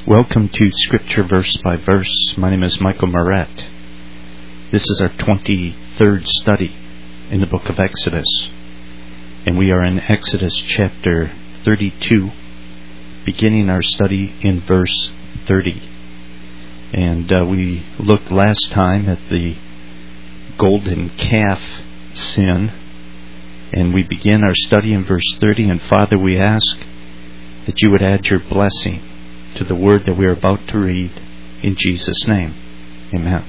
Welcome to Scripture Verse by Verse. My name is Michael Moret. This is our 23rd study in the book of Exodus. And we are in Exodus chapter 32, beginning our study in verse 30. And we looked last time at the golden calf sin. And we begin our study in verse 30. And Father, we ask that you would add your blessing to the word that we are about to read in Jesus' name. Amen.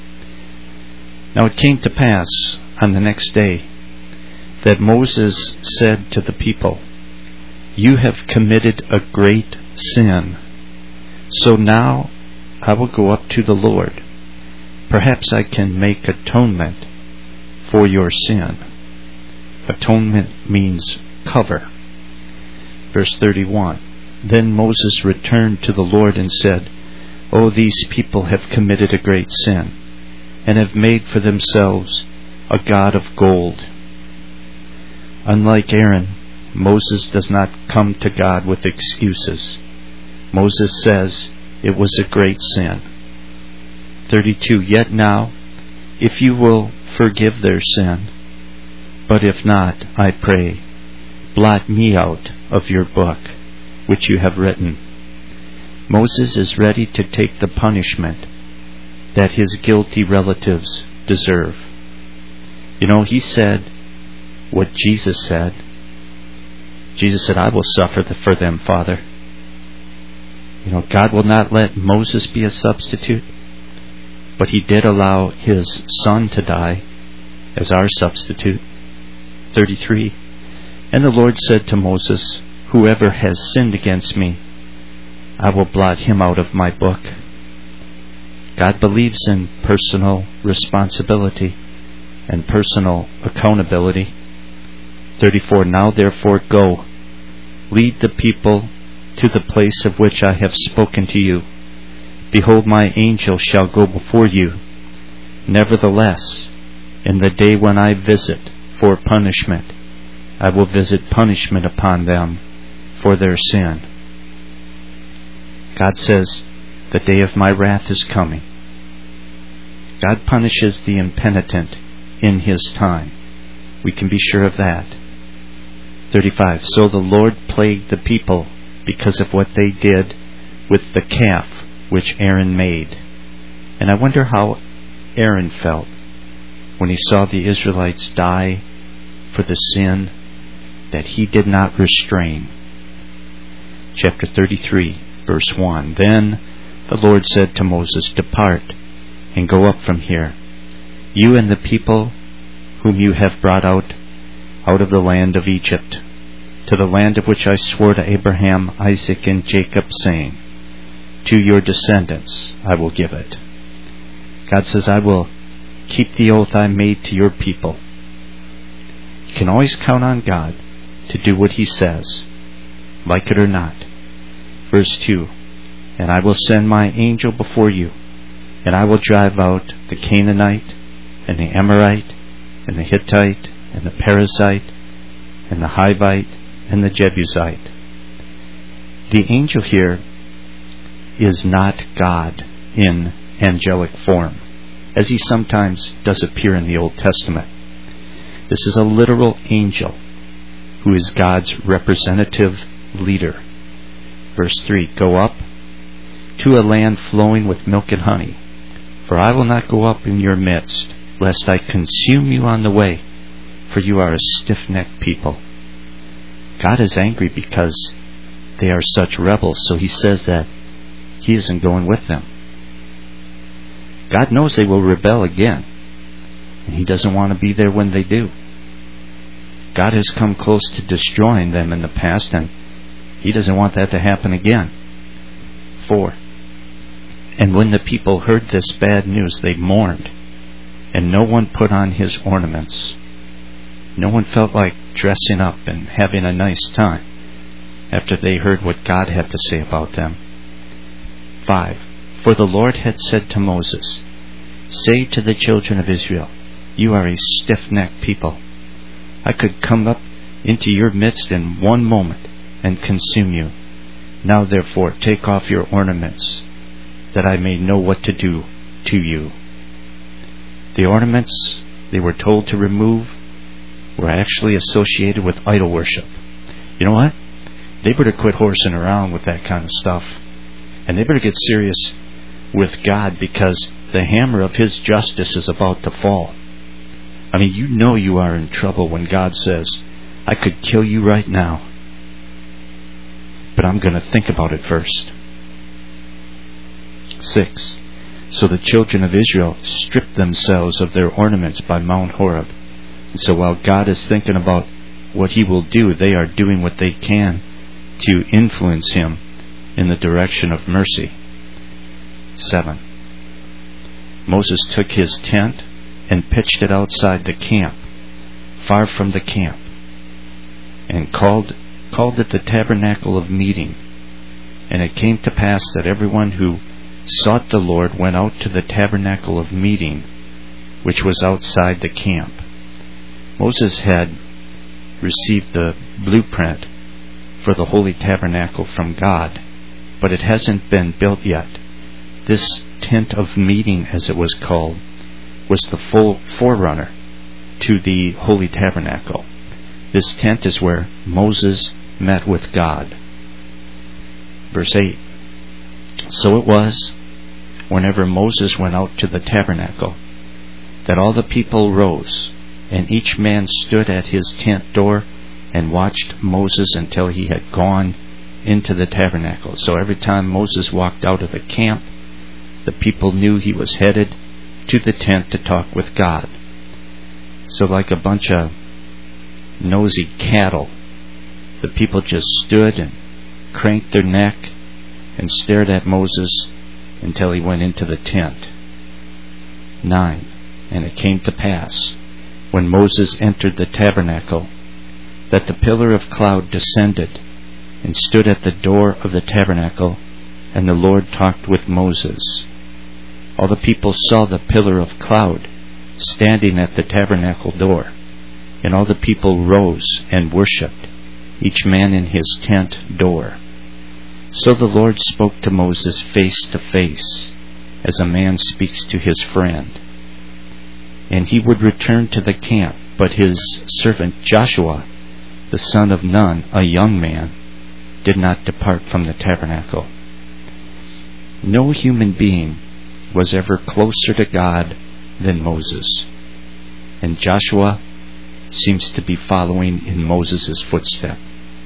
Now it came to pass on the next day that Moses said to the people, "You have committed a great sin. So now I will go up to the Lord. Perhaps I can make atonement for your sin." Atonement means cover. Verse 31. Then Moses returned to the Lord and said, "Oh, these people have committed a great sin, and have made for themselves a god of gold." Unlike Aaron, Moses does not come to God with excuses. Moses says it was a great sin. 32. Yet now, if you will forgive their sin, but if not, I pray, blot me out of your book which you have written. Moses is ready to take the punishment that his guilty relatives deserve. You know, he said what Jesus said. Jesus said, "I will suffer for them, Father." You know, God will not let Moses be a substitute, but he did allow his son to die as our substitute. 33. And the Lord said to Moses, "Whoever has sinned against me, I will blot him out of my book." God believes in personal responsibility and personal accountability. 34. Now therefore go, lead the people to the place of which I have spoken to you. Behold, my angel shall go before you. Nevertheless, in the day when I visit for punishment, I will visit punishment upon them for their sin. God says, the day of my wrath is coming. God punishes the impenitent in His time. We can be sure of that. 35. So the Lord plagued the people because of what they did with the calf which Aaron made. And I wonder how Aaron felt when he saw the Israelites die for the sin that he did not restrain. Chapter 33, verse 1. Then the Lord said to Moses, "Depart and go up from here, you and the people whom you have brought out of the land of Egypt, to the land of which I swore to Abraham, Isaac, and Jacob, saying, to your descendants I will give it." God says, I will keep the oath I made to your people. You can always count on God to do what He says, like it or not. Verse 2. And I will send my angel before you, and I will drive out the Canaanite, and the Amorite, and the Hittite, and the Perizzite, and the Hivite, and the Jebusite. The angel here is not God in angelic form, as He sometimes does appear in the Old Testament. This is a literal angel who is God's representative leader. Verse 3. Go up to a land flowing with milk and honey, for I will not go up in your midst, lest I consume you on the way, for you are a stiff-necked people. God is angry because they are such rebels, so He says that He isn't going with them. God knows they will rebel again, and He doesn't want to be there when they do. God has come close to destroying them in the past, and He doesn't want that to happen again. 4. And when the people heard this bad news, they mourned, and no one put on his ornaments. No one felt like dressing up and having a nice time after they heard what God had to say about them. 5. For the Lord had said to Moses, "Say to the children of Israel, you are a stiff-necked people. I could come up into your midst in one moment and consume you. Now therefore take off your ornaments, that I may know what to do to you. The ornaments they were told to remove were actually associated with idol worship. You know what? They better quit horsing around with that kind of stuff. And they better get serious with God, because the hammer of His justice is about to fall. I mean, you know you are in trouble when God says, I could kill you right now, but I'm going to think about it first. 6. So the children of Israel stripped themselves of their ornaments by Mount Horeb. And so while God is thinking about what He will do, they are doing what they can to influence Him in the direction of mercy. 7. Moses took his tent and pitched it outside the camp, far from the camp, and called it the tabernacle of meeting. And it came to pass that everyone who sought the Lord went out to the tabernacle of meeting, which was outside the camp. Moses had received the blueprint for the holy tabernacle from God, but it hasn't been built yet. This tent of meeting, as it was called, was the full forerunner to the holy tabernacle. This tent is where Moses met with God. Verse 8. So it was, whenever Moses went out to the tabernacle, that all the people rose, and each man stood at his tent door and watched Moses until he had gone into the tabernacle. So every time Moses walked out of the camp, the people knew he was headed to the tent to talk with God. So like a bunch of nosy cattle, the people just stood and craned their neck and stared at Moses until he went into the tent. 9. And it came to pass, when Moses entered the tabernacle, that the pillar of cloud descended and stood at the door of the tabernacle, and the Lord talked with Moses. All the people saw the pillar of cloud standing at the tabernacle door, and all the people rose and worshipped, each man in his tent door. So the Lord spoke to Moses face to face, as a man speaks to his friend. And he would return to the camp, but his servant Joshua, the son of Nun, a young man, did not depart from the tabernacle. No human being was ever closer to God than Moses, and Joshua seems to be following in Moses' footsteps.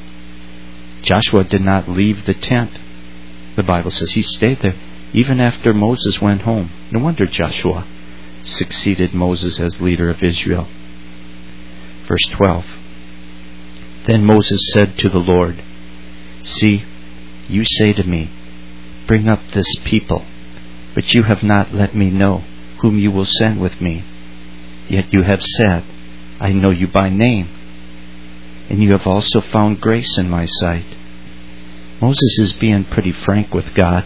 Joshua did not leave the tent. The Bible says he stayed there even after Moses went home. No wonder Joshua succeeded Moses as leader of Israel. Verse 12. Then Moses said to the Lord, See, you say to me, Bring up this people, but you have not let me know whom you will send with me. Yet you have said, I know you by name, and you have also found grace in my sight. Moses is being pretty frank with God.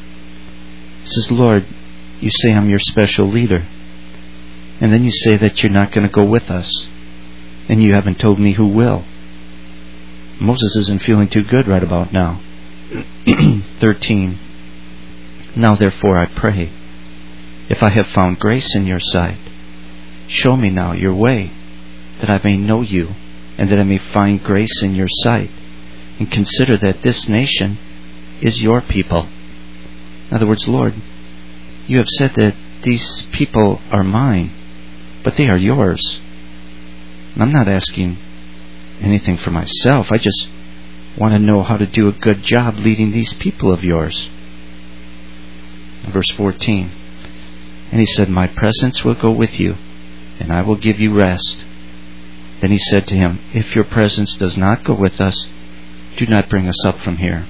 He says, Lord, you say I'm your special leader, and then you say that you're not going to go with us, and you haven't told me who will. Moses isn't feeling too good right about now. 13. Now therefore I pray, if I have found grace in your sight, show me now your way, that I may know you, and that I may find grace in your sight, and consider that this nation is your people. In other words, Lord, you have said that these people are mine, but they are yours. And I'm not asking anything for myself. I just want to know how to do a good job leading these people of yours. Verse 14. And he said, My presence will go with you, and I will give you rest. Then he said to him, If your presence does not go with us, do not bring us up from here.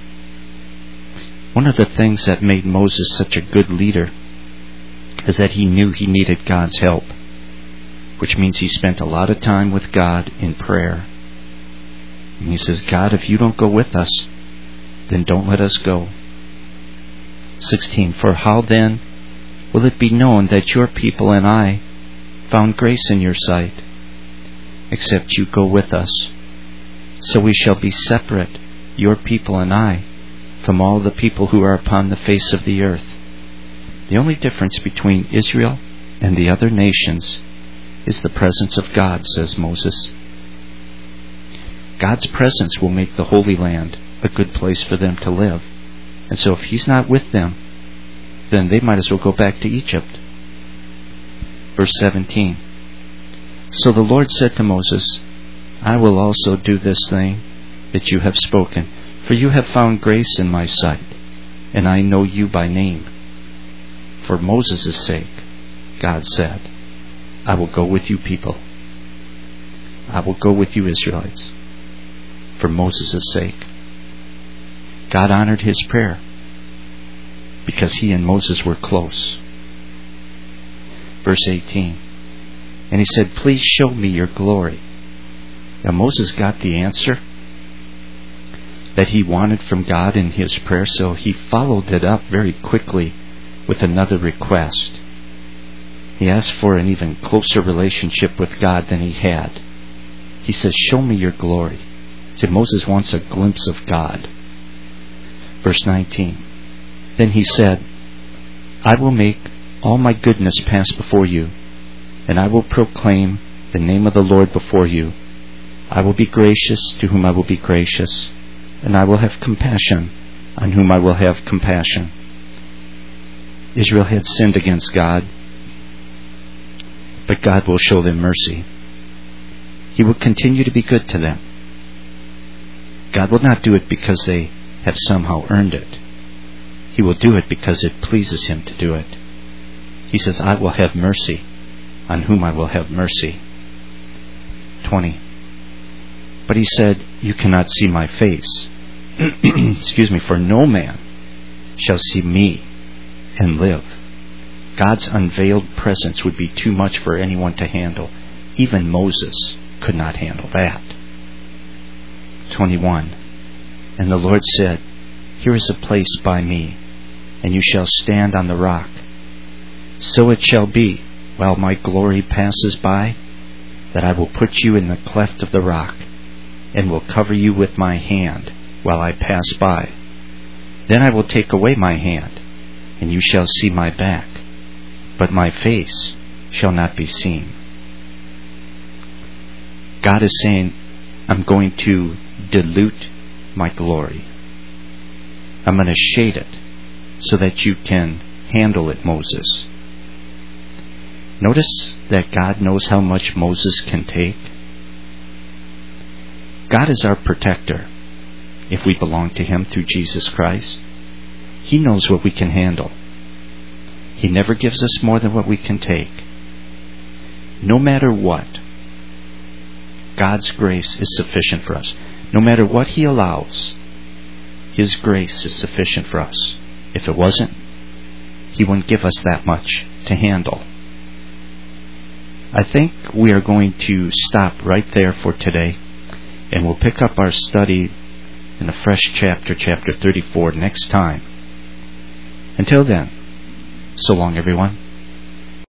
One of the things that made Moses such a good leader is that he knew he needed God's help, which means he spent a lot of time with God in prayer. And he says, God, if you don't go with us, then don't let us go. 16. For how then will it be known that your people and I found grace in your sight, except you go with us? So we shall be separate, your people and I, them all the people who are upon the face of the earth. The only difference between Israel and the other nations is the presence of God, says Moses. God's presence will make the Holy Land a good place for them to live. And so if He's not with them, then they might as well go back to Egypt. Verse 17. So the Lord said to Moses, I will also do this thing that you have spoken, for you have found grace in my sight, and I know you by name. For Moses' sake, God said, I will go with you people. I will go with you Israelites. For Moses' sake. God honored his prayer because he and Moses were close. Verse 18. And he said, please show me your glory. Now Moses got the answer that he wanted from God in his prayer, so he followed it up very quickly with another request. He asked for an even closer relationship with God than he had. He says, show me your glory. See, Moses wants a glimpse of God. Verse 19. Then he said, I will make all my goodness pass before you, and I will proclaim the name of the Lord before you. I will be gracious to whom I will be gracious, and I will have compassion on whom I will have compassion. Israel had sinned against God, but God will show them mercy. He will continue to be good to them. God will not do it because they have somehow earned it. He will do it because it pleases Him to do it. He says, I will have mercy on whom I will have mercy. 20. But he said, you cannot see my face. Excuse me, for no man shall see me and live. God's unveiled presence would be too much for anyone to handle. Even Moses could not handle that. 21. And the Lord said, here is a place by me, and you shall stand on the rock. So it shall be, while my glory passes by, that I will put you in the cleft of the rock, and will cover you with my hand while I pass by. Then I will take away my hand, and you shall see my back, but my face shall not be seen. God is saying, I'm going to dilute my glory. I'm going to shade it so that you can handle it, Moses. Notice that God knows how much Moses can take. God is our protector if we belong to Him through Jesus Christ. He knows what we can handle. He never gives us more than what we can take. No matter what, God's grace is sufficient for us. No matter what He allows, His grace is sufficient for us. If it wasn't, He wouldn't give us that much to handle. I think we are going to stop right there for today, and we'll pick up our study in a fresh chapter 34, next time. Until then, so long, everyone.